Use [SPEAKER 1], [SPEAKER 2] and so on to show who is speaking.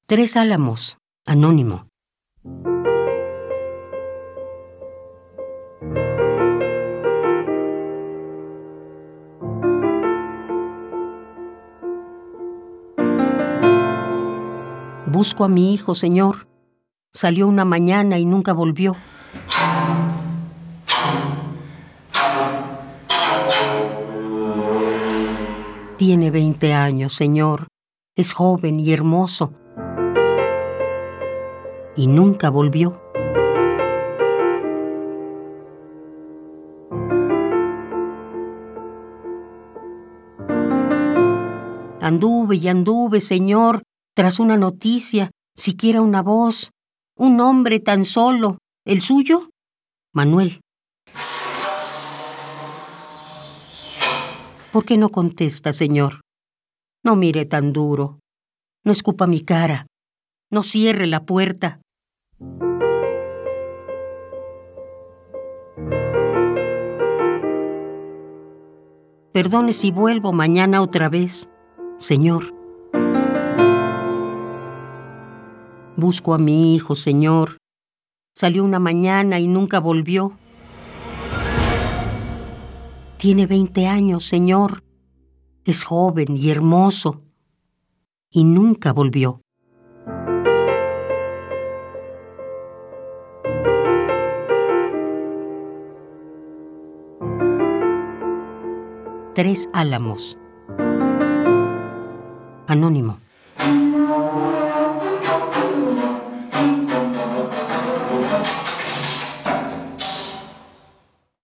[SPEAKER 1] Tres Álamos, anónimo. Busco a mi hijo, Señor. Salió una mañana y nunca volvió. Tiene 20 años, Señor. Es joven y hermoso. Y nunca volvió. Anduve y anduve, Señor, tras una noticia, siquiera una voz, un nombre tan solo. ¿El suyo? Manuel. ¿Por qué no contesta, Señor? No mire tan duro. No escupa mi cara. No cierre la puerta. Perdone si vuelvo mañana otra vez, Señor. Busco a mi hijo, Señor. Salió una mañana y nunca volvió. Tiene 20 años, Señor. Es joven y hermoso. Y nunca volvió. Tres Álamos. Anónimo.